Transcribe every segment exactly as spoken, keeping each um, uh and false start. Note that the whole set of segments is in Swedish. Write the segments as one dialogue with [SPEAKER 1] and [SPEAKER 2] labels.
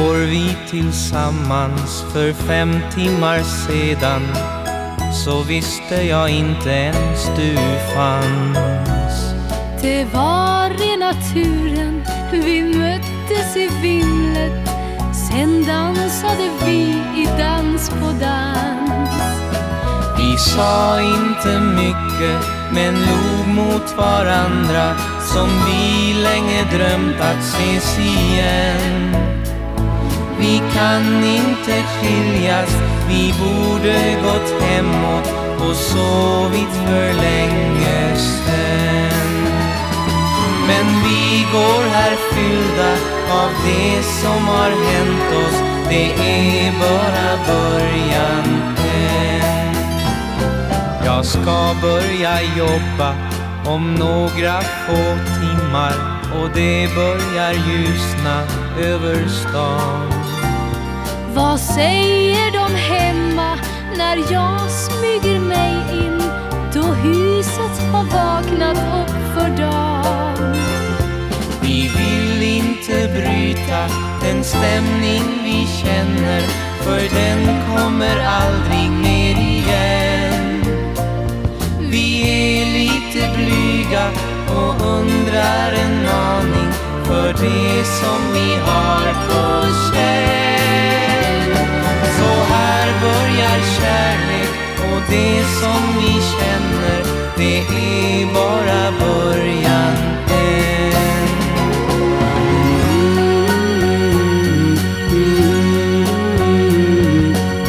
[SPEAKER 1] står vi tillsammans för fem timmar sedan, så visste jag inte ens du fanns.
[SPEAKER 2] Det var rena turen, vi möttes i vimlet. Sen dansade vi i dans på dans.
[SPEAKER 1] Vi sa inte mycket, men log mot varandra, som vi länge drömt att ses igen. Vi kan inte skiljas, vi borde gått hemåt och sovit för länge sen. Men vi går här fyllda av det som har hänt oss, det är bara början än. Jag ska börja jobba om några få timmar, och det börjar ljusna över stan.
[SPEAKER 2] Vad säger de hemma när jag smyger mig in, då huset har vaknat upp för dagen?
[SPEAKER 1] Vi vill inte bryta den stämning vi känner, för den kommer aldrig ner igen. Vi är lite blyga och undrar en aning för det som vi har på känn. Så här börjar kärlek, och det som vi känner, det är bara början än.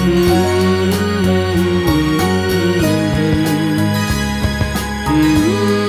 [SPEAKER 1] Mm.